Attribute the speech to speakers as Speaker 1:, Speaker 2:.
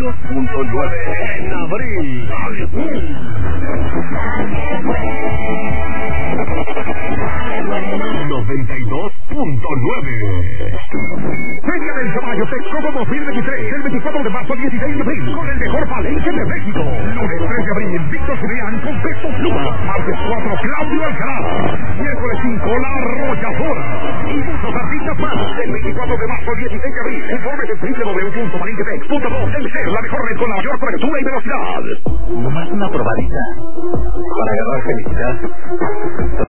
Speaker 1: 92.9 en abril. 92.9.
Speaker 2: Feria del Caballo Texcoco 2023, del 24 de marzo al 16 de abril, con el mejor palenque de México. Lunes 3 de abril, Víctor Julián con Beto Pluma. Martes 4, Claudio Alcaraz. Miércoles 5, La Arrolladora. Y muchos artistas más. Del 24 de marzo al 16 de abril, informes en www.palenquetex.com. Telcel, la mejor red con la mayor cobertura y velocidad.
Speaker 3: Nomás una probadita para agarrar felicidad.